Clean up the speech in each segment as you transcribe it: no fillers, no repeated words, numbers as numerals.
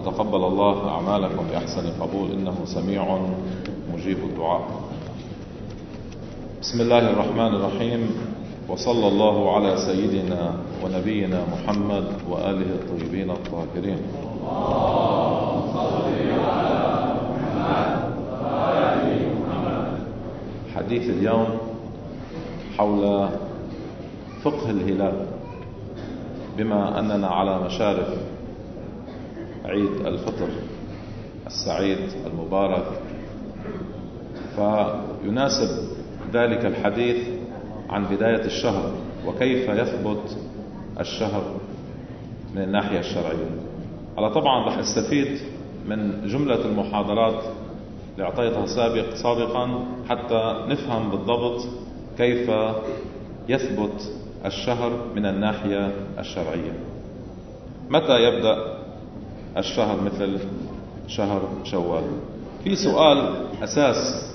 وتقبل الله أعمالكم بأحسن قبول، إنه سميع مجيب الدعاء. بسم الله الرحمن الرحيم، وصلى الله على سيدنا ونبينا محمد وآله الطيبين الطاهرين. حديث اليوم حول فقه الهلال، بما أننا على مشارف عيد الفطر السعيد المبارك، فيناسب ذلك الحديث عن بداية الشهر وكيف يثبت الشهر من الناحية الشرعية. على طبعا رح استفيد من جملة المحاضرات اللي أعطيتها سابقا حتى نفهم بالضبط كيف يثبت الشهر من الناحية الشرعية. متى يبدأ الشهر مثل شهر شوال؟ في سؤال أساس،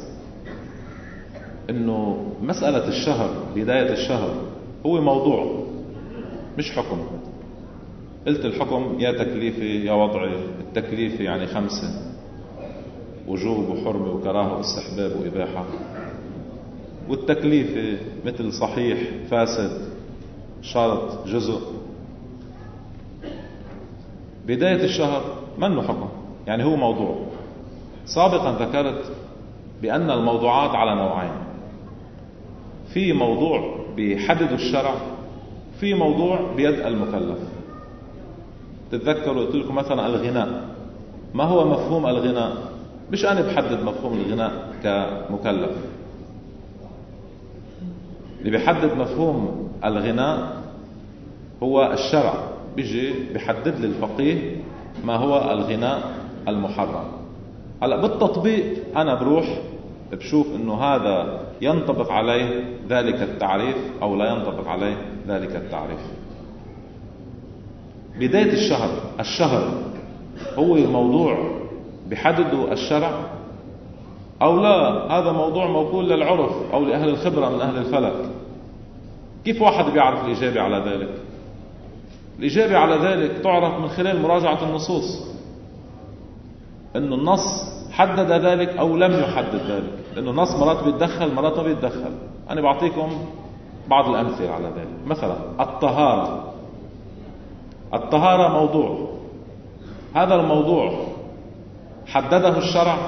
إنه مسألة الشهر بداية الشهر هو موضوع مش حكم. قلت الحكم يا تكليفي يا وضعي. التكليفي يعني 5، وجوب وحرمة وكراهة واستحباب وإباحة، والتكليفي مثل صحيح فاسد شرط جزء. بداية الشهر منه حكم، يعني هو موضوع. سابقا ذكرت بأن الموضوعات على نوعين، في موضوع بيحدد الشرع، في موضوع بيد المكلف. تتذكروا قلت لكم مثلا الغناء، ما هو مفهوم الغناء؟ مش أنا بحدد مفهوم الغناء كمكلف، اللي بيحدد مفهوم الغناء هو الشرع. بيجي بيحدد لي الفقيه ما هو الغناء المحرم. هلا بالتطبيق أنا بروح بشوف إنه هذا ينطبق عليه ذلك التعريف أو لا ينطبق عليه ذلك التعريف. بداية الشهر هو موضوع بحدده الشرع أو لا؟ هذا موضوع موكول للعرف أو لأهل الخبرة من أهل الفلك. كيف واحد بيعرف الإجابة على ذلك؟ الإجابة على ذلك تعرف من خلال مراجعة النصوص، إنه النص حدد ذلك أو لم يحدد ذلك، لأنه النص مرات بيتدخل مرات ما بيتدخل. أنا بعطيكم بعض الأمثلة على ذلك. مثلا الطهارة موضوع، هذا الموضوع حدده الشرع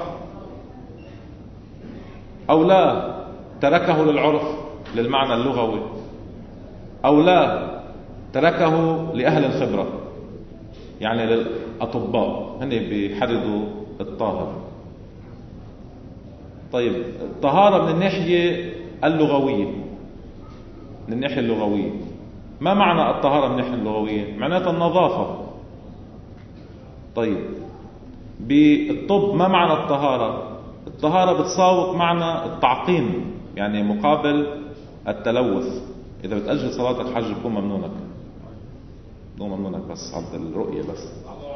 أو لا؟ تركه للعرف للمعنى اللغوي أو لا؟ تركه لأهل الخبرة يعني للأطباء، هن بيحددوا الطاهر. طيب الطهارة من الناحية اللغوية، من الناحية اللغوية ما معنى الطهارة من الناحية اللغوية؟ معناتها النظافة. طيب بالطب ما معنى الطهارة؟ الطهارة بتساوق معنى التعقيم، يعني مقابل التلوث. إذا بتأجل صلاتك حج بكون ممنونك، مو ممنونك بس عبد الرؤية بس.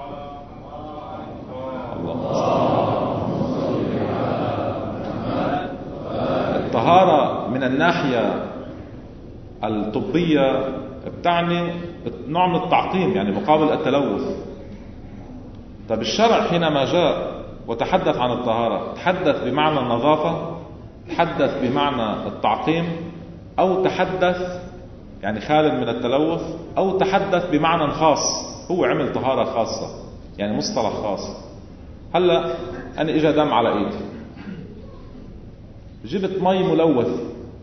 الطهارة من الناحية الطبية بتعني نوع من التعقيم، يعني مقابل التلوث. طب الشرع حينما جاء وتحدث عن الطهارة تحدث بمعنى النظافة، تحدث بمعنى التعقيم، أو تحدث يعني خال من التلوث، أو تحدث بمعنى خاص، هو عمل طهارة خاصة يعني مصطلح خاص. هلأ أنا إجا دم على إيدي، جبت مي ملوث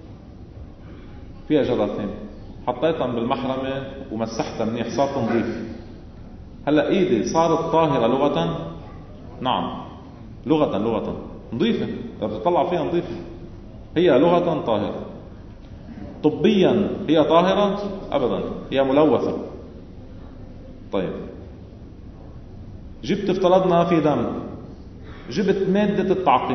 فيها جراثيم، حطيتها بالمحرمة ومسحتها منيح صارت نظيف. هلأ إيدي صارت طاهرة لغة؟ نعم، لغة نظيفة، إذا بتطلع فيها نظيفة، هي لغة طاهرة. طبيا هي طاهرة؟ أبدا، هي ملوثة. طيب جبت افترضنا في دم، جبت مادة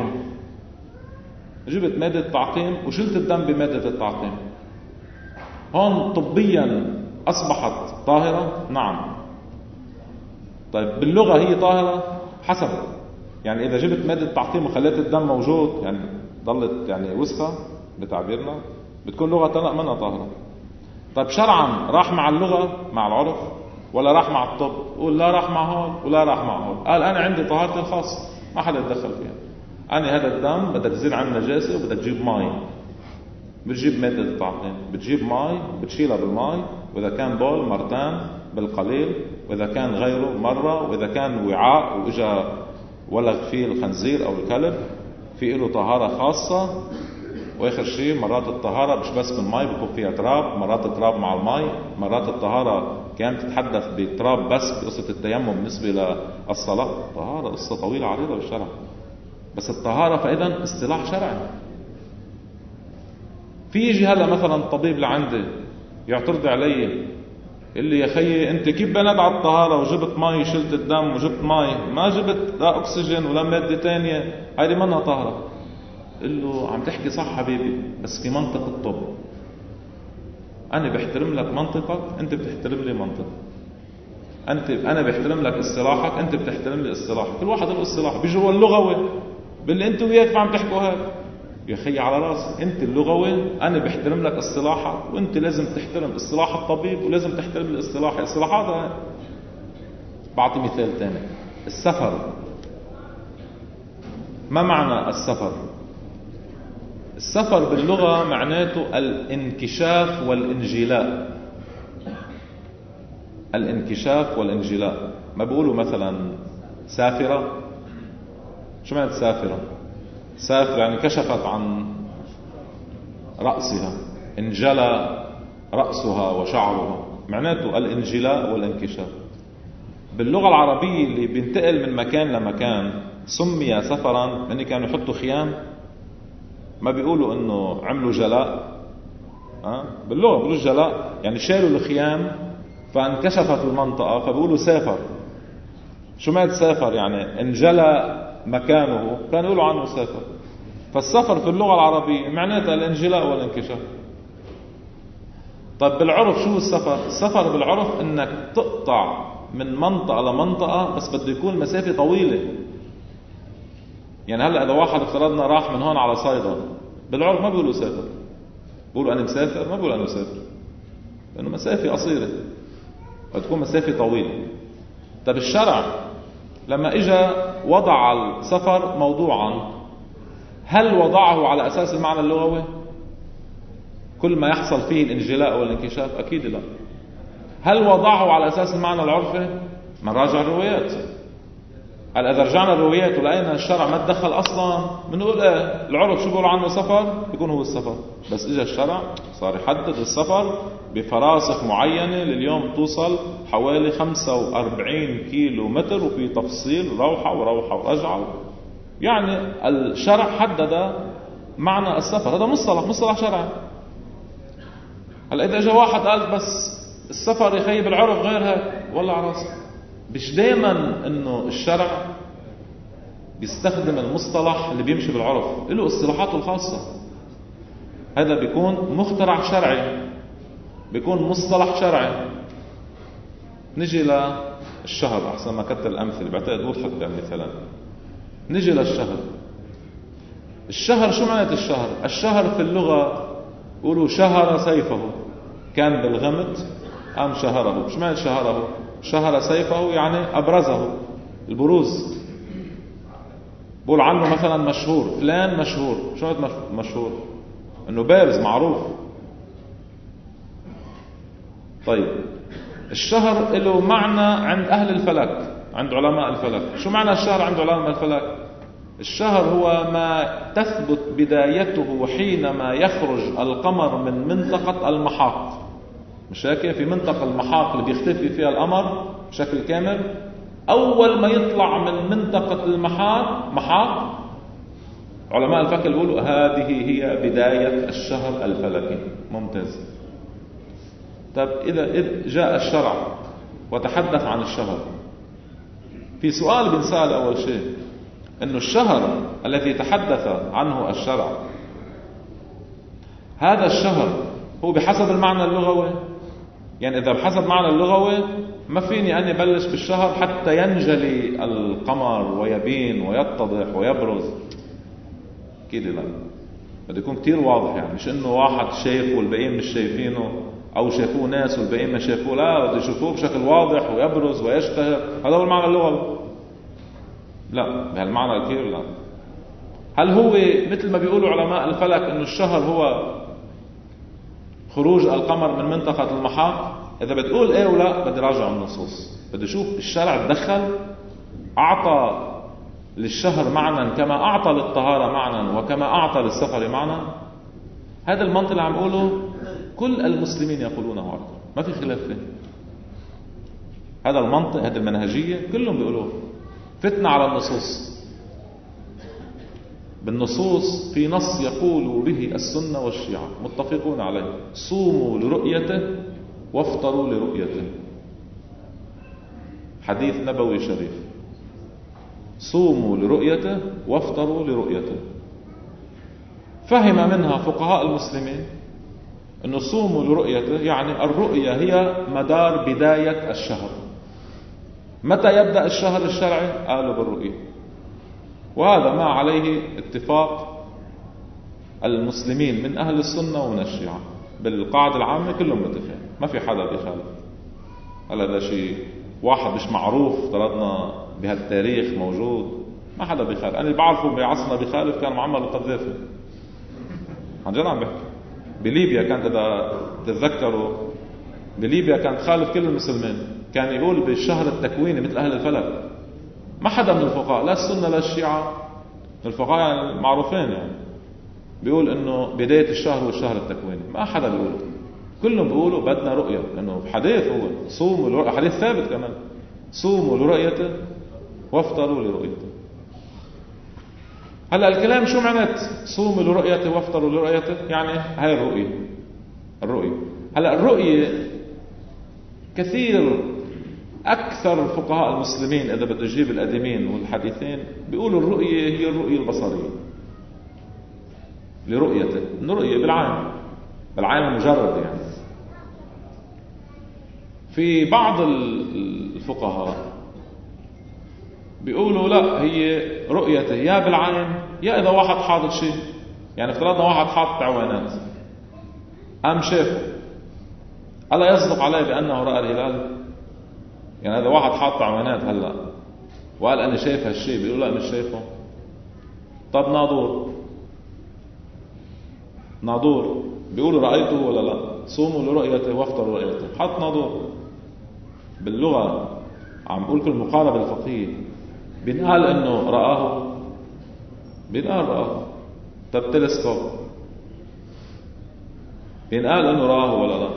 التعقيم وشلت الدم بمادة التعقيم، هون طبيا أصبحت طاهرة؟ نعم. طيب باللغة هي طاهرة؟ حسب، يعني إذا جبت مادة التعقيم وخليت الدم موجود يعني ضلت يعني وسخة بتعبيرنا، بتكون لغة لا منها طاهرة. طيب شرعا راح مع اللغة مع العرف؟ ولا راح مع الطب؟ قول لا راح مع هون ولا راح مع هون. قال أنا عندي طهارتي الخاصة ما حدا يتدخل فيها. أنا هذا الدم بدك تزيل عنه نجاسة وبدك تجيب ماء، بتجيب مادة الطعام، بتجيب ماء بتشيلها بالماء، وإذا كان بول مرتين بالقليل، وإذا كان غيره مرة، وإذا كان وعاء وإجا ولغ فيه الخنزير أو الكلب في له طهارة خاصة. وآخر شيء مرات الطهارة مش بس بالماء، بيكون فيها تراب، مرات التراب مع الماء، مرات الطهارة كانت تتحدث بتراب بس بقصة التيمم بالنسبة للصلاة. طهارة قصة طويلة عريضة بالشرع، بس الطهارة فإذا اصطلاح شرعي. في يجي هلا مثلا الطبيب لعندي يعترض علي، اللي يا خيي انت كيف بند على الطهارة وجبت ماء شلت الدم وجبت ماء ما جبت لا اكسجين ولا مادة تانية، هذه منها طهارة. قل له عم تحكي صح حبيبي، بس في منطق الطب. انا بحترم لك منطقك، انت بتحترم لي منطق. انا بحترم لك اصطلاحك، انت بتحترم لي اصطلاحك. كل واحد له اصطلاح. بيجي هو اللغوي باللي انت وياك عم تحكوا هذا، يا خي على راسي. انت اللغوي انا بحترم لك اصطلاحك، وانت لازم تحترم اصطلاح الطبيب ولازم تحترم الاصطلاح. اصطلاحات. بعطي مثال ثاني. السفر. ما معنى السفر؟ السفر باللغة معناته الانكشاف والانجلاء. الانكشاف والانجلاء. ما بيقولوا مثلا سافرة؟ شو معنى سافرة؟ سافرة يعني كشفت عن رأسها، انجلى رأسها وشعرها، معناته الانجلاء والانكشاف. باللغة العربية اللي بينتقل من مكان لمكان سمي سفرا، لأن كانوا يحطوا خيام. ما بيقولوا انه عملوا جلاء. باللغة بيقولوا جلاء يعني شالوا الخيام فانكشفت المنطقة، فبيقولوا سافر. شو معنى سافر؟ يعني انجلى مكانه، كانوا يقولوا عنه سافر. فالسفر في اللغة العربية معناتها الانجلاء والانكشاف. طيب بالعرف شو السفر؟ السفر بالعرف انك تقطع من منطقة لمنطقة، بس بده يكون مسافة طويلة. يعني هلا اذا واحد افترضنا راح من هون على صيدا، بالعرف ما بيقولوا سافر، بيقولوا انا مسافر، ما بيقولوا انا مسافر، لانه مسافة قصيرة وتكون مسافة طويلة. طيب الشرع لما اجى وضع السفر موضوعا، هل وضعه على اساس المعنى اللغوي كل ما يحصل فيه الانجلاء والانكشاف؟ اكيد لا. هل وضعه على اساس المعنى العرفي؟ ما راجع الروايات. هل اذا رجعنا الروايات ولقينا الشرع ما تدخل اصلا، بنقول ايه العرف شو بيقولوا عنه سفر، بيكون هو السفر. بس اجى الشرع صار يحدد السفر بفراسخ معينة، لليوم توصل حوالي 45 كيلو متر، وفي تفصيل روحة وروحة ورجعة. يعني الشرع حدد معنى السفر. هذا مصطلح شرعي. هلا اذا اجى واحد قال بس السفر يخيب العرف غير هيك، والله على راسي. مش دائما انه الشرع بيستخدم المصطلح اللي بيمشي بالعرف، له اصطلاحاته الخاصة. هذا بيكون مخترع شرعي، بيكون مصطلح شرعي. نجي للشهر، احسن ما كتر الامثله، بعتقد وضحت مثلا. نجي للشهر. الشهر شو معنى الشهر؟ الشهر في اللغة يقولوا شهر سيفه، كان بالغمد قام شهره. شو معنى شهره؟ شهر سيفه يعني أبرزه، البروز. بقول عنه مثلا مشهور، فلان مشهور. شو معنى مشهور؟ انه بارز معروف. طيب الشهر له معنى عند أهل الفلك، عند علماء الفلك. شو معنى الشهر عند علماء الفلك؟ الشهر هو ما تثبت بدايته حينما يخرج القمر من منطقة المحاق. مش هيك؟ في منطقة المحاق اللي بيختفي فيها القمر بشكل كامل، أول ما يطلع من منطقة محاق علماء الفلك يقولوا هذه هي بداية الشهر الفلكي. ممتاز. طيب إذا جاء الشرع وتحدث عن الشهر، في سؤال بنسأل أول شيء، أن الشهر الذي تحدث عنه الشرع، هذا الشهر هو بحسب المعنى اللغوي؟ يعني إذا بحسب معنى اللغوي ما فيني أني بلش بالشهر حتى ينجلي القمر ويبين ويتضح ويبرز. كده لا، بده يكون كتير واضح. يعني مش إنه واحد شايف والباقيين مش شايفينه، أو شافوه ناس والباقيين ما شافوه، لا بده يشوفوه بشكل واضح ويبرز ويشتهر. هذا هو المعنى اللغوي؟ لا، بهالمعنى الكبير لا. هل هو مثل ما بيقولوا علماء الفلك إنه الشهر هو خروج القمر من منطقة المحاق؟ إذا بتقول إيه ولا، بدي راجع النصوص، بدي أشوف الشرع تدخل أعطى للشهر معنى كما أعطى للطهارة معنى وكما أعطى للسفر معنى. هذا المنطق اللي عم أقوله كل المسلمين يقولونه أيضا، ما في خلاف فيه. هذا المنطق، هذه المنهجية كلهم بيقولوه. فتنة على النصوص. بالنصوص في نص يقول به السنة والشيعة متفقون عليه: صوموا لرؤيته وافطروا لرؤيته. حديث نبوي شريف: صوموا لرؤيته وافطروا لرؤيته. فهم منها فقهاء المسلمين أنه صوموا لرؤيته يعني الرؤية هي مدار بداية الشهر. متى يبدأ الشهر الشرعي؟ قالوا بالرؤية. وهذا ما عليه اتفاق المسلمين من أهل السنة ومن الشيعة. بالقاعدة العامة كلهم متفقين، ما في حدا بيخالف. هلا ده شيء واحد مش معروف افترضنا بهالتاريخ موجود، ما حدا بيخالف. أنا اللي بعرفه بعصرنا بيخالف كان معمر القذافي. عن جد عم بحكي. بليبيا كانت، إذا تتذكروا، بليبيا كانت تخالف كل المسلمين. كان يقول بالشهر التكويني مثل أهل الفلك. ما حدا من الفقهاء لا السنة لا الشيعة، الفقهاء يعني المعروفين يعني، بيقول إنه بداية الشهر والشهر التكويني. ما حدا بيقول، كلهم بيقولوا بدنا رؤية، لأنه حديث هو صوموا لرؤيته، حديث ثابت كمان: صوموا لرؤيته وافطروا لرؤيته. هلا الكلام شو معنات صوموا لرؤيته وافطروا لرؤيته؟ يعني هاي الرؤية. هلا الرؤية كثير، أكثر فقهاء المسلمين إذا بدي أجيب القديمين والحديثين بيقولوا الرؤية هي الرؤية البصرية لرؤيته، إنه رؤية بالعين المجرد يعني. في بعض الفقهاء بيقولوا لا، هي رؤيته يا بالعين يا إذا واحد حاطط شيء. يعني افترضنا واحد حاطط عوانات قام شافه، ألا يصدق عليه بأنه رأى الهلال؟ يعني هذا واحد حاط عوانات هلا وقال أنا شايف هالشيء، بيقول لا مش شايفه. طب ناظور بيقولوا رأيته ولا لا؟ صوموا لرؤيته وافطروا لرؤيته. حط ناظور باللغة، عم بقول كل المقاربة الفقهية، بنقال انه رآه، بنقال رآه. طب تلسكوب بنقال انه رآه ولا لا؟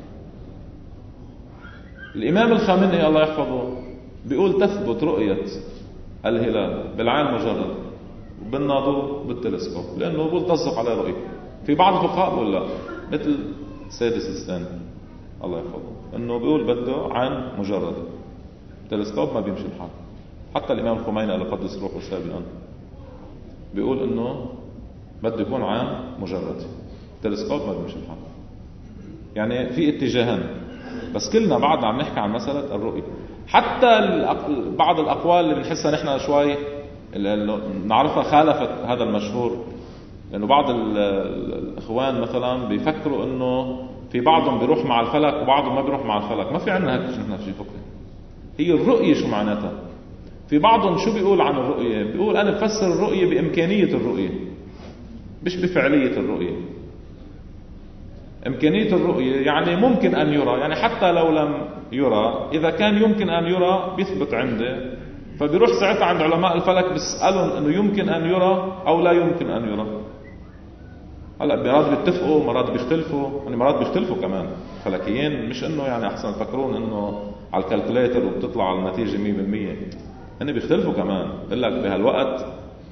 الإمام الخامنئي الله يحفظه بيقول تثبت رؤية الهلال بالعين مجرد وبالناظور بالتلسكوب، لأنه بيقول تصدق على رؤية. في بعض الفقهاء بيقول لا، مثل سيد السيستاني الله يحفظه، انه بيقول بده عين مجرد، التلسكوب ما بيمشي الحال. حتى الإمام الخميني الله يقدس روحه سابقا بيقول انه بده يكون عين مجرد، التلسكوب ما بيمشي الحال. يعني في اتجاهان، بس كلنا بعدنا عم نحكي عن مسألة الرؤية. حتى بعض الأقوال اللي بنحسها نحن شوي نعرفها خالفت هذا المشهور، لأنه بعض الإخوان مثلا بيفكروا إنه في بعضهم بيروح مع الفلك وبعضهم ما بيروح مع الفلك. ما في عندنا هيك نحن في فقه. هي الرؤية شو معناتها؟ في بعضهم شو بيقول عن الرؤية؟ بيقول أنا بفسر الرؤية بإمكانية الرؤية مش بفعلية الرؤية. إمكانية الرؤية يعني ممكن أن يرى، يعني حتى لو لم يرى إذا كان يمكن أن يرى بيثبت عنده، فبيروح ساعتها عند علماء الفلك بيسألهم إنه يمكن أن يرى أو لا يمكن أن يرى. هلا مرات بيتفقوا مرات بيختلفوا، يعني مرات بيختلفوا كمان فلكيين، مش إنه يعني أحسن تفكرون إنه على الكالكوليتر وبتطلع النتيجة 100%. هن بيختلفوا كمان، بقول لك بهالوقت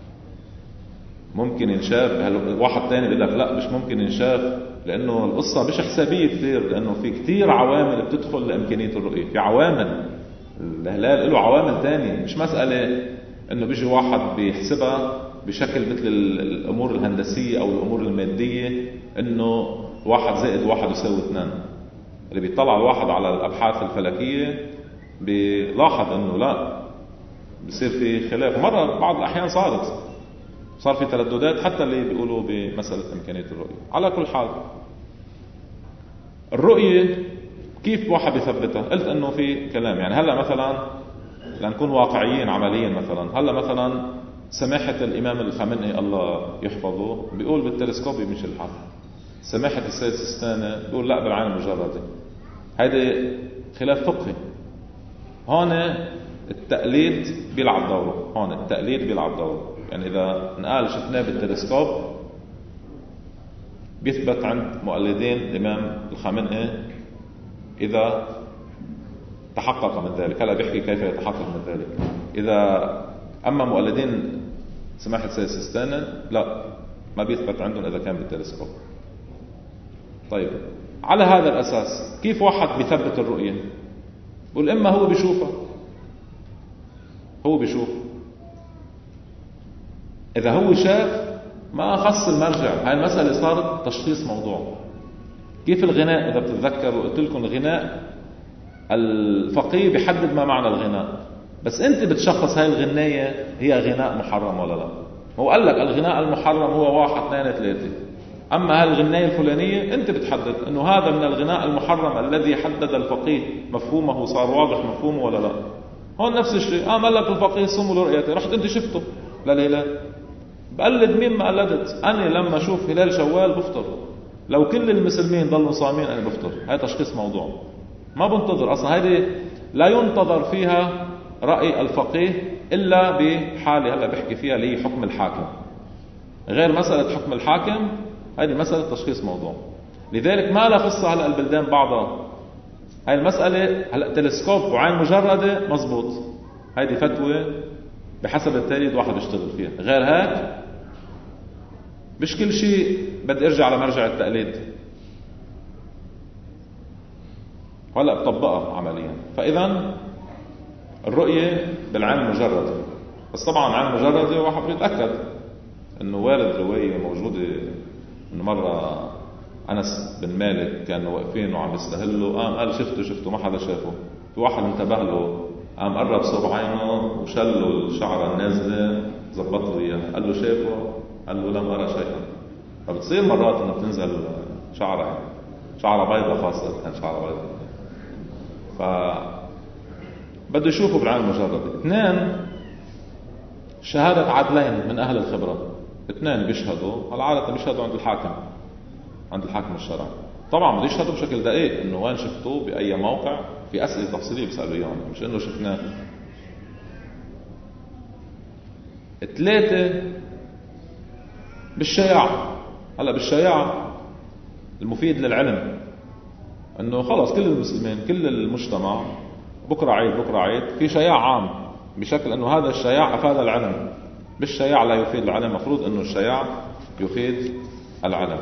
ممكن ينشاف، واحد تاني بيقول لك لا مش ممكن ينشاف، لأنه القصة مش حسابية كثير، لأنه في كثير عوامل بتدخل لإمكانية الرؤية. في عوامل الهلال له عوامل تانية، مش مسألة إنه بيجي واحد بيحسبها بشكل مثل الأمور الهندسية أو الأمور المادية، إنه 1+1=2. اللي بيطلع الواحد على الأبحاث الفلكية بيلاحظ إنه لا، بيصير في خلاف. مرة بعض الأحيان صار في ترددات حتى اللي بيقولوا بمسألة إمكانية الرؤية. على كل حال الرؤية كيف واحد يثبتها؟ قلت انه في كلام. يعني هلا مثلا لنكون واقعيين عمليا، مثلا هلا مثلا سماحة الامام الخامنئي الله يحفظه بيقول بالتلسكوب يمشي الحال، سماحة السيد سيستاني بيقول لا بالعين المجردة. هيدي خلاف فقهي. هون التقليد بيلعب دوره، هون التقليد بيلعب دوره. يعني اذا نقال شفناه بالتلسكوب بيثبت عند مؤلدين الامام الخامنئي إذا تحقق من ذلك. هلا بيحكي كيف يتحقق من ذلك. إذا أما مؤلدين سماحة سيد سيستاني لا، ما بيثبت عندهم إذا كان بالتلسكوب. طيب على هذا الأساس كيف واحد بيثبت الرؤية؟ بقول إما هو بيشوفها، هو بيشوف. إذا هو شاف ما خص المرجع. هاي المسألة صارت تشخيص موضوع. كيف الغناء؟ إذا بتتذكروا قلت لكم الغناء الفقيه بيحدد ما معنى الغناء، بس أنت بتشخص هاي الغناية هي غناء محرم ولا لا. هو قال لك الغناء المحرم هو 1 2 3. أما هاي الغناية الفلانية أنت بتحدد أنه هذا من الغناء المحرم الذي حدد الفقيه مفهومه، صار واضح مفهومه ولا لا. هون نفس الشيء. قال لك الفقيه صوموا لرؤيته، رحت أنت شفته للهلال. بقلد مين؟ ما قلدت. أنا لما أشوف هلال شوال بفطر، لو كل المسلمين ضلوا صامين أنا بفطر. هاي تشخيص موضوع، ما بنتظر أصلا. هذه لا ينتظر فيها رأي الفقيه إلا بحالة هلا بحكي فيها اللي هي حكم الحاكم. غير مسألة حكم الحاكم، هذه مسألة تشخيص موضوع. لذلك ما لا خص هلا البلدان بعضها. هاي المسألة هلا تلسكوب وعين مجردة مزبوط، هذه فتوى بحسب التقليد واحد يشتغل فيها. غير هيك مش كل شيء بدي ارجع على مرجع التقليد. ولا بطبقها عمليا. فاذا الرؤية بالعين المجردة، بس طبعا عين مجردة واحد بيتأكد انه وارد رواية موجودة انه مرة انس بن مالك كانوا واقفين وعم يستهلوا، قام قال شفته ما حدا شافه. في واحد انتبه له، قام قرب صوب عينه وشله الشعرة النازلة زبط له اياها، قال له شافه؟ قال له لم ارى شيئا. فبتصير مرات انه بتنزل شعرة بيضة، خاصة كان شعرة بيضة، بده يشوفه بالعين المجردة. 2 شهادة عدلين من أهل الخبرة، 2 بيشهدوا. العادة بيشهدوا عند الحاكم الشرعي. طبعا بده يشهدوا بشكل دقيق انه وين شفتوه بأي موقع. في أسئلة تفصيلية بيسألوا اياهم، مش انه شفناه. 3 بالشياع. هلا بالشياع المفيد للعلم انه خلص كل المسلمين كل المجتمع بكره عيد في شياع عام، بشكل انه هذا الشياع افاد العلم. بالشياع لا يفيد العلم، مفروض انه الشياع يفيد العلم.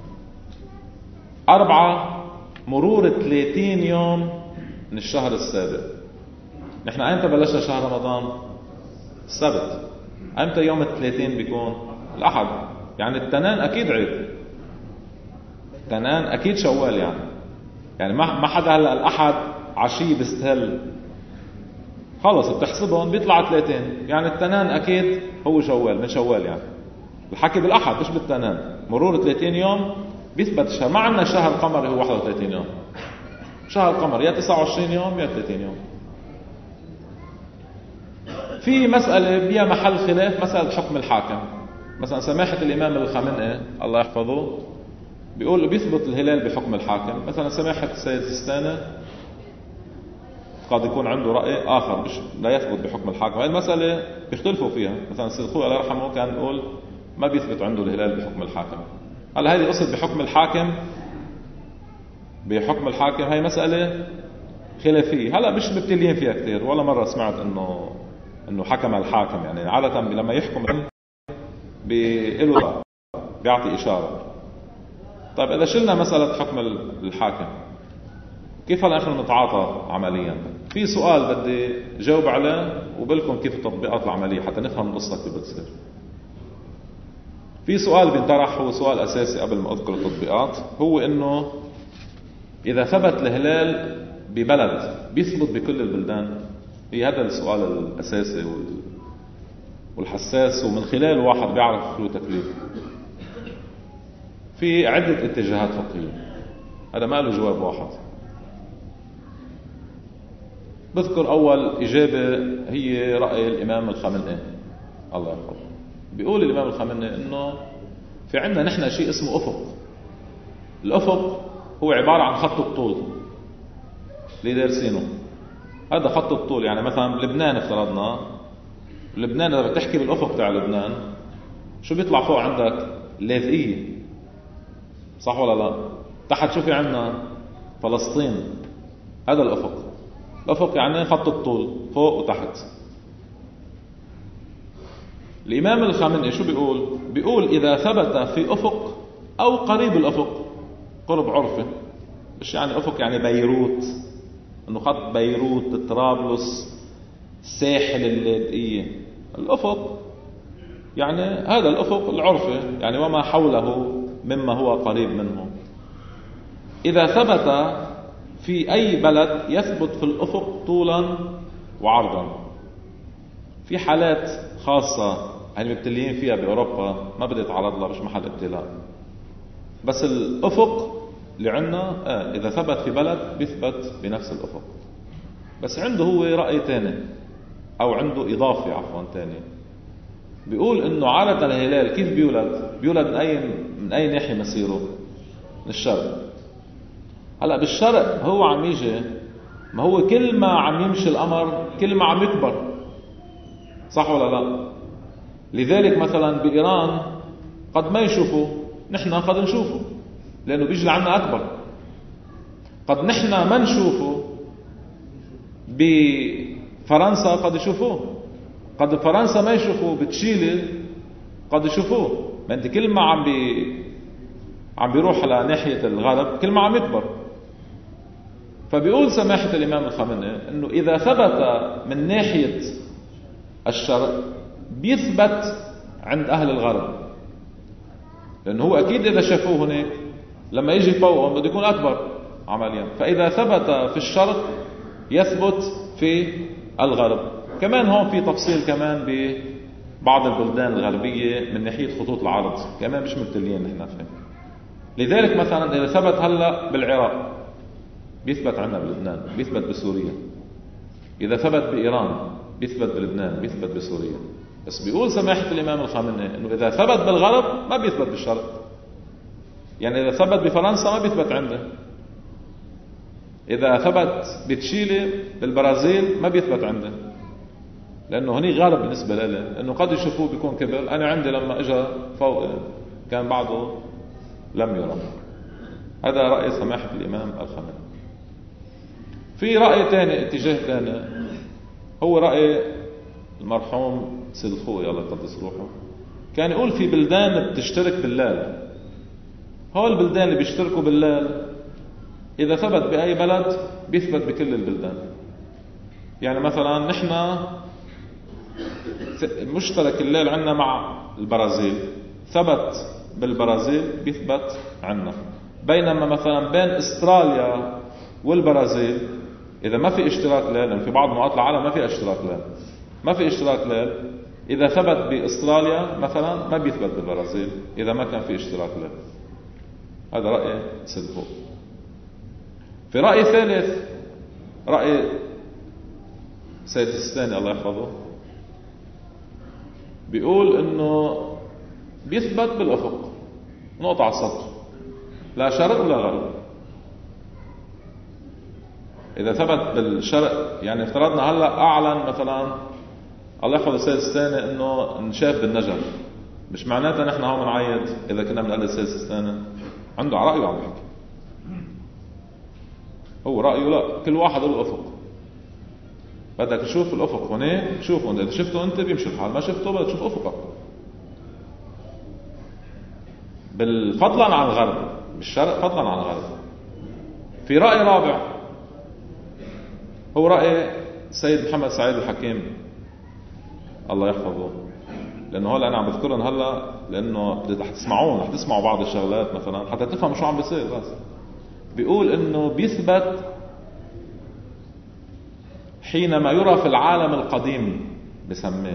4 مرور 30 يوم من الشهر السابق. نحن ايمتى بلشنا شهر رمضان؟ السبت. ايمتى يوم 30 بيكون؟ الأحد. يعني التنان اكيد عيد، التنان اكيد شوال. يعني ما حدا هلا الأحد عشية بيستهل، خلص بتحسبهم بيطلع 30. يعني التنان اكيد هو شوال، من شوال. يعني الحكي بالأحد مش بالتنان. مرور 30 يوم بيثبت الشهر. ما عندنا شهر قمري هو 31 يوم. شهر قمر يا 29 يوم يا 30 يوم. في مسألة بيها محل خلاف، مسألة حكم الحاكم. مثلا سماحة الإمام الخامنئي الله يحفظه بيقول بيثبت الهلال بحكم الحاكم. مثلا سماحة السيد سيستاني قد يكون عنده رأي آخر مش لا يثبت بحكم الحاكم. هذه المسألة بيختلفوا فيها. مثلا السيد خوي الله يرحمه كان يقول ما بيثبت عنده الهلال بحكم الحاكم. هلا هذه قصة بحكم الحاكم هاي مسألة خلافية. هلا مش مبتلين فيها كثير، ولا مرة سمعت انه حكم الحاكم. يعني عادة لما يحكم بيقولوا بيعطي إشارة. طيب إذا شلنا مسألة حكم الحاكم، كيف هلا نحن نتعاطى عمليا؟ في سؤال بدي جاوب عليه وبلكم كيف التطبيقات العملية حتى نفهم القصة كيف بتصير. في سؤال بينطرح، هو سؤال أساسي قبل ما أذكر التطبيقات، هو إنه إذا ثبت الهلال ببلد بيثبت بكل البلدان؟ هي هذا السؤال الأساسي والحساس، ومن خلاله واحد بيعرف شو تكليف. في عدة اتجاهات فقهية. هذا ما له جواب واحد. بذكر أول إجابة هي رأي الإمام الخامنئي الله يرحمه. بيقول الإمام الخامنئي إنه في عندنا نحن شيء اسمه أفق. الأفق هو عبارة عن خط الطول اللي دارسينه. هذا خط الطول. يعني مثلا بلبنان افترضنا، لبنان إذا بتحكي بالأفق تاع لبنان شو بيطلع فوق عندك؟ لاذقية، صح ولا لا؟ تحت شو في عندنا؟ فلسطين. هذا الأفق. الأفق يعني خط الطول فوق وتحت. الإمام الخامنئي شو بيقول؟ بيقول إذا ثبت في أفق أو قريب الأفق، قرب عرفي، مش يعني أفق يعني بيروت، إنه خط بيروت، طرابلس، الساحل، اللاذقية. الأفق يعني هذا الأفق العرفي، يعني وما حوله مما هو قريب منه. إذا ثبت في أي بلد يثبت في الأفق طولا وعرضا. في حالات خاصة يعني مبتلين فيها بأوروبا ما بدي اتعرض لها، مش محل ابتلاء. بس الأفق اللي عندنا إذا ثبت في بلد بيثبت بنفس الأفق. بس عنده هو رأي تاني، أو عنده إضافة عفوا تاني. بيقول إنه عادة الهلال كيف بيولد من أي ناحية مسيره؟ من الشرق. هلا بالشرق هو عم يجي، ما هو كل ما عم يمشي القمر كل ما عم يكبر، صح ولا لا؟ لذلك مثلا بإيران قد ما يشوفوا، نحن قد نشوفه لأنه بيجي لعنا أكبر. قد نحن ما نشوفه، بفرنسا قد يشوفوه، قد فرنسا ما يشوفوه، بتشيلي قد يشوفوه. ما انت كل ما عم بيروح لناحية الغرب كل ما عم يكبر. فبيقول سماحة الإمام الخامنئي إنه إذا ثبت من ناحية الشرق بيثبت عند أهل الغرب، لأنه هو أكيد إذا شافوه هناك لما يجي فوقهم بده يكون أكبر عمليا. فإذا ثبت في الشرق يثبت في الغرب. كمان هون في تفصيل كمان ببعض البلدان الغربية من ناحية خطوط العرض كمان مش مبتلين نحن فيه. لذلك مثلا إذا ثبت هلأ بالعراق بيثبت عندنا بلبنان، بيثبت بسوريا. إذا ثبت بإيران بيثبت بلبنان، بيثبت بسوريا. بس بيقول سماحة الإمام الخامنئي إنه إذا ثبت بالغرب ما بيثبت بالشرق. يعني إذا ثبت بفرنسا ما بيثبت عنده، إذا ثبت بتشيلي بالبرازيل ما بيثبت عنده، لأنه هني غرب بالنسبة له، إنه قد يشوفوه بيكون كبر. أنا عندي لما إجا فوق كان بعده لم يرى. هذا رأي سماحة الإمام الخامنئي. في رأي تاني، اتجاه تاني، هو رأي المرحوم سيد الخوي الله يقدس روحه. كان يقول في بلدان بتشترك بالليل، هول البلدان اللي بيشتركوا بالليل إذا ثبت بأي بلد بيثبت بكل البلدان. يعني مثلا نحن مشترك الليل عندنا مع البرازيل، ثبت بالبرازيل بيثبت عندنا. بينما مثلا بين استراليا والبرازيل إذا ما في اشتراك ليل، يعني في بعض نقاط العالم ما في اشتراك ليل، ما في اشتراك ليل، إذا ثبت بأستراليا مثلا ما بيثبت بالبرازيل إذا ما كان في اشتراك ليل. هذا رأي سيد. في رأي ثالث، رأي سيد السيستاني الله يحفظه، بيقول إنه بيثبت بالأفق، نقطة على السطر، لا شرق ولا غرب. إذا ثبت بالشرق، يعني افترضنا هلا أعلن مثلا الله يحفظ السيد السيستاني إنه انشاف بالنجف، مش معناتها نحن هون بنعيد إذا كنا بنقلد السيد السيستاني، عنده على رأيه عم يحكي، هو رأيه لا، كل واحد له أفق. بدك تشوف الأفق هناك شوفه، إذا شفته أنت بيمشي الحال، ما شفته بدك تشوف أفقك. فضلا عن الغرب، بالشرق فضلا عن الغرب. في رأي رابع هو رأي سيد محمد سعيد الحكيم الله يحفظه، لأنه هلا أنا عم بذكرهم هلا لأنه رح تسمعوا بعض الشغلات مثلا حتى تفهموا شو عم بيصير. بس بيقول إنه بيثبت حينما يرى في العالم القديم، بسميه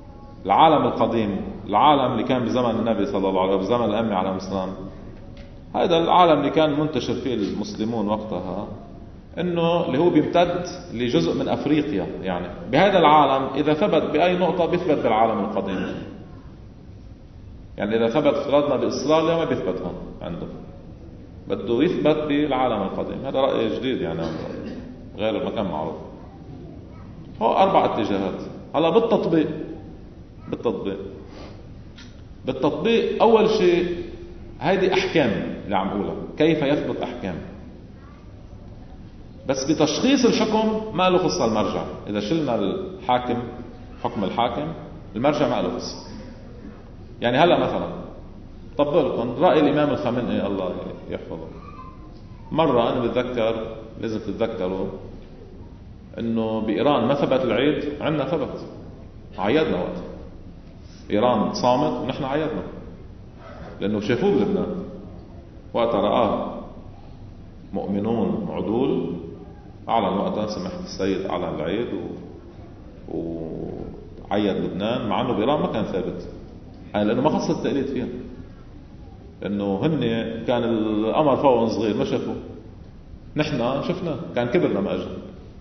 العالم القديم، العالم اللي كان بزمن النبي صلى الله عليه وسلم، بزمن الأمي عليه السلام، هذا العالم اللي كان منتشر فيه المسلمون وقتها، انه اللي هو بيمتد لجزء من افريقيا. يعني بهذا العالم اذا ثبت باي نقطة بيثبت بالعالم القديم. يعني اذا ثبت افتراضنا باستراليا ما بيثبت هون عنده، بده يثبت بالعالم القديم. هذا رأي جديد يعني غير ما كان معروف. هو 4 اتجاهات. هلا بالتطبيق اول شيء هذه احكام اللي عم اقولها، كيف يثبت احكام. بس بتشخيص الحكم ما له خصة المرجع. اذا شلنا الحاكم، حكم الحاكم، المرجع ما له خصة. يعني هلا مثلا طبق لكم رأي الامام الخامنئي الله يحفظه. مرة انا بتذكر، لازم تتذكروا انه بايران ما ثبت العيد، عندنا ثبت، عيدنا وقت. ايران صامت ونحن عيدنا لانه شافوه بلبنان وقت رآه مؤمنون عدول. اعلن وقتها سماحة السيد اعلن العيد وعيد لبنان، مع انه بايران ما كان ثابت لانه ما خص التقليد فيها، لانه هن كان القمر فوقهم صغير ما شافوه، نحن شفناه كان كبرنا ما اجى.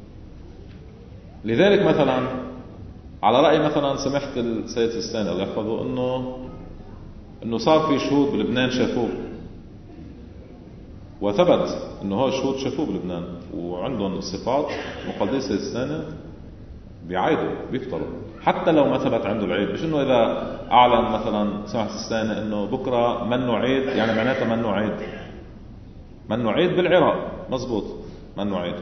لذلك مثلا على رأي مثلا سماحة السيد السيستاني الله يحفظه انه صار في شهود بلبنان شافوه، وثبت انه هو الشهود شافوه بلبنان وعندهم صفات. مقدسي السيستاني بيعايدوا بيفطروا حتى لو ما ثبت عنده العيد. مش انه اذا اعلن مثلا سماحة السيستاني انه بكره منه عيد يعني معناته منه عيد. منه عيد بالعراق مزبوط، منه عيد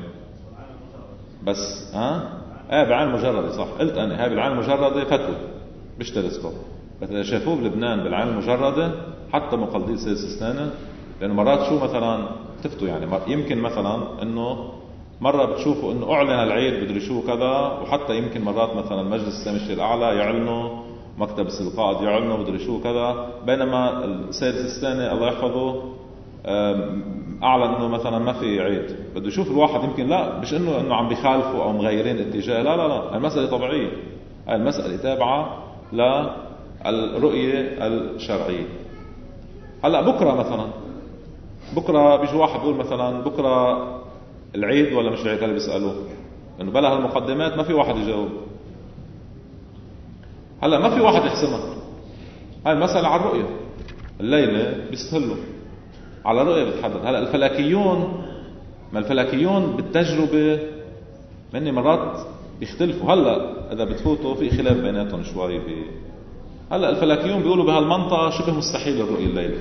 بس بالعين المجردة صح. قلت أنا هاي بالعين المجردة فتوى مش تلسكوب. بس إذا شافوه بلبنان بالعين المجردة حتى مقلدي السيستاني، لأنه مرات شو مثلا تفتوا يعني يمكن مثلا إنه مرة بتشوفوا إنه أعلن العيد بدري شو كذا، وحتى يمكن مرات مثلا مجلس السامي الأعلى يعلنوا، مكتب القائد يعلنوا بدري شو كذا، بينما السيد السيستاني الله يحفظه اعلن انه مثلا ما في عيد. بده يشوف الواحد يمكن لا مش انه عم بيخالفوا او مغيرين اتجاه، لا المسألة طبيعية. هاي المسألة تابعة للرؤية الشرعية. هلا بكره بيجي واحد بيقول مثلا بكره العيد ولا مش العيد، هلا بيسألوه انه بلا هالمقدمات ما في واحد يجاوب. هلا ما في واحد يحسمها. هاي المسألة على الرؤية، الليلة بيستهلوا على رؤية بتحدد. هلا الفلكيون بالتجربة مني مرات بيختلفوا. هلا اذا بتفوتوا في خلاف بيناتهم شوي هلا الفلكيون بيقولوا بهالمنطقة شبه مستحيل الرؤية الليلة،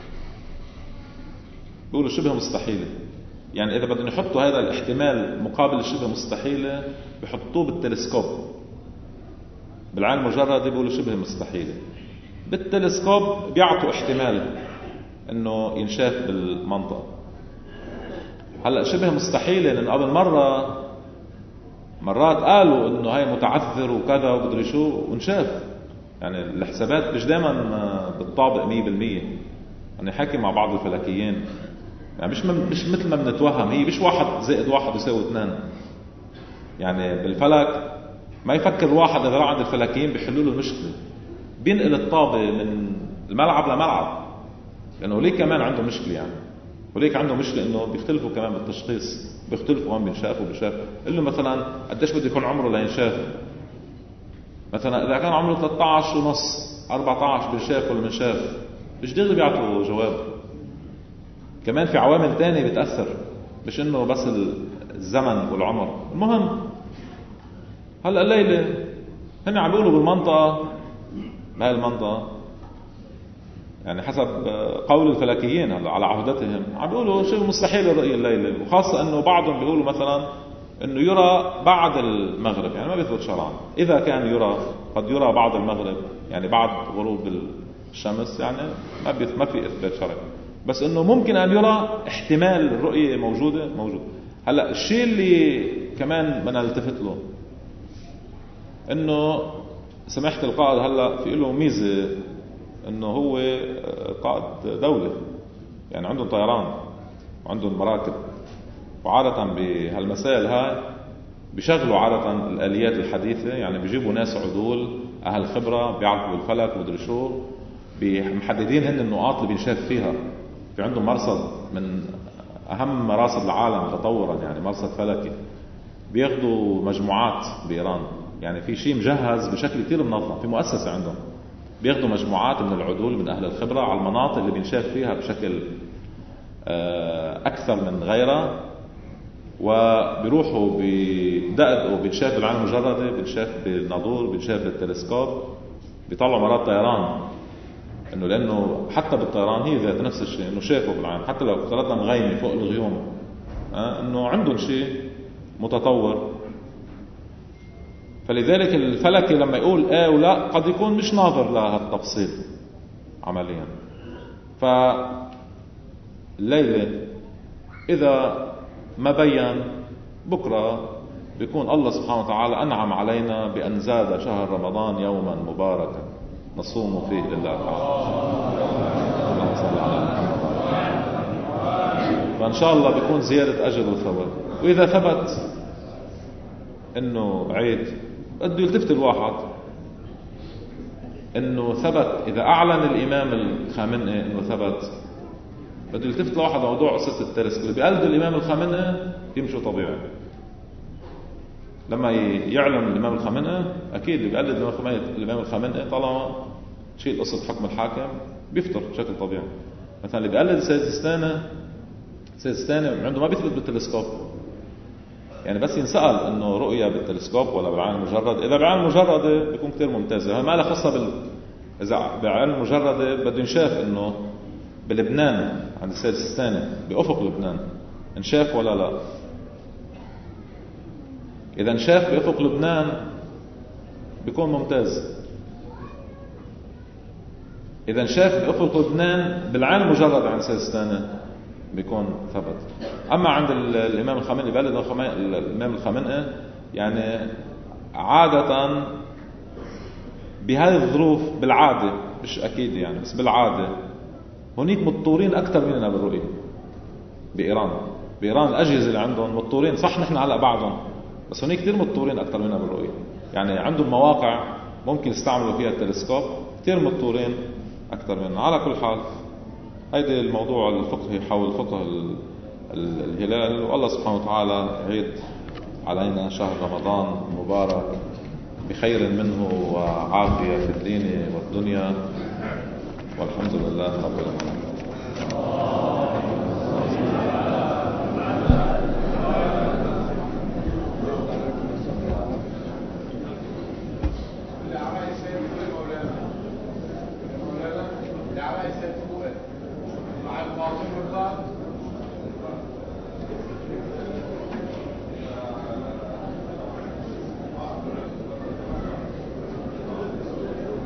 بيقولوا شبه مستحيلة. يعني اذا بدهم يحطوا هذا الاحتمال مقابل الشبه مستحيلة بيحطوه بالتلسكوب. بالعين المجردة بيقولوا شبه مستحيلة، بالتلسكوب بيعطوا احتمال انه ينشاف بالمنطقة. هلا شبه مستحيلة لان قبل مرات قالوا انه هاي متعثر وكذا وبدري شو ونشاف. يعني الحسابات مش دائما بتطابق 100%. يعني حكي مع بعض الفلكيين يعني مش مثل ما بنتوهم، هي مش 1 زائد 1 يساوي 2. يعني بالفلك ما يفكر الواحد اذا عند الفلكيين بيحلوا له المشكلة، بينقل الطابة من الملعب لملعب، لأنه ليه كمان عنده مشكلة. يعني وليك عنده مشكلة إنه بيختلفوا كمان بالتشخيص، بيختلفوا وين بينشاف وبيشاف. قل له مثلا قديش بده يكون عمره لينشاف. مثلا إذا كان عمره 13 ونص 14 بينشاف ولا منشاف، مش دغري بيعطوا جواب. كمان في عوامل تانية بتأثر، مش إنه بس الزمن والعمر. المهم هلا الليلة هن عم بيقولوا بالمنطقة، بهاي المنطقة يعني حسب قول الفلكيين هلا على عهدتهم عم بيقولوا شيء مستحيل الرؤية الليلة. وخاصة انه بعضهم بيقولوا مثلا انه يرى بعد المغرب، يعني ما بيثبت شرعا. اذا كان يرى قد يرى بعد المغرب، يعني بعد غروب الشمس، يعني ما في اثبات شرعي، بس انه ممكن ان يرى احتمال الرؤية موجود. هلا الشيء اللي كمان بدنا نلتفت له انه سماحة القائد هلا في له ميزة، انه هو قائد دولة، يعني عندهم طيران وعندهم مراكب، وعادة بهالمسائل هاي بيشغلوا عادة الآليات الحديثة. يعني بيجيبوا ناس عدول أهل خبرة بيعرفوا الفلك ومدري شو، محددين هن النقاط اللي بينشاف فيها. في عندهم مرصد من أهم مراصد العالم تطورا، يعني مرصد فلكي. بياخدوا مجموعات بإيران، يعني في شيء مجهز بشكل كتير منظم، في مؤسسة عندهم بياخدوا مجموعات من العدول من أهل الخبرة على المناطق اللي بينشاف فيها بشكل أكثر من غيرها، وبيروحوا بدققوا بينشاف بالعين المجردة، بينشاف بالناظور، بينشاف بالتلسكوب، بيطلعوا مرات طيران، انه لانه حتى بالطيران هي ذات نفس الشيء، انه شافوا بالعين حتى لو افترضنا مغيمة فوق الغيوم، انه عندهم شيء متطور. فلذلك الفلكي لما يقول ولا قد يكون مش ناظر لهالتفصيل عمليا. فالليلة إذا ما بين، بكرة بيكون الله سبحانه وتعالى أنعم علينا بأن زاد شهر رمضان يوما مباركا نصوم فيه لله تعالى. اللهم صل على محمد. فإن شاء الله بيكون زيادة أجر وثواب. وإذا ثبت إنه عيد، بده يلتفت الواحد إنه ثبت. إذا أعلن الإمام الخامنئي إنه ثبت، بده يلتفت الواحد موضوع قصة الترسك. اللي بيقلدوا الإمام الخامنئي يمشوا طبيعي. لما يعلن الإمام الخامنئي، أكيد اللي بيقلد الإمام الخامنئي طالما شيء قصة حكم الحاكم بيفطر بشكل طبيعي. مثلا اللي بيقلد السيد السيستاني عنده ما بيثبت بالتلسكوب، يعني بس ينسأل انه رؤية بالتلسكوب ولا بالعين المجردة. اذا بالعين المجردة بيكون كتير ممتازة، ما لها خاصة اذا بالعين المجردة بده ينشاف انه بلبنان عند السيد السيستاني بأفق لبنان انشاف ولا لا. اذا انشاف بأفق لبنان بيكون ممتاز. اذا انشاف بأفق لبنان بالعين المجردة عند السيد السيستاني بيكون ثبت. أما عند الإمام الخامنئي بلد الإمام الخامنئي يعني عادة بهذه الظروف بالعادة، مش أكيد يعني بس بالعادة هناك مضطورين أكثر مننا بالرؤية. بإيران الأجهزة اللي عندهم مضطورين، صح نحن على بعضهم، بس هناك كثير مضطورين أكثر مننا بالرؤية. يعني عندهم مواقع ممكن يستعملوا فيها التلسكوب، كثير مضطورين أكثر مننا. على كل حال هيدا الموضوع الفقهي حول فقه الهلال. والله سبحانه وتعالى يعيد علينا شهر رمضان مبارك بخير منه وعافية في الدين والدنيا، والحمد لله رب العالمين.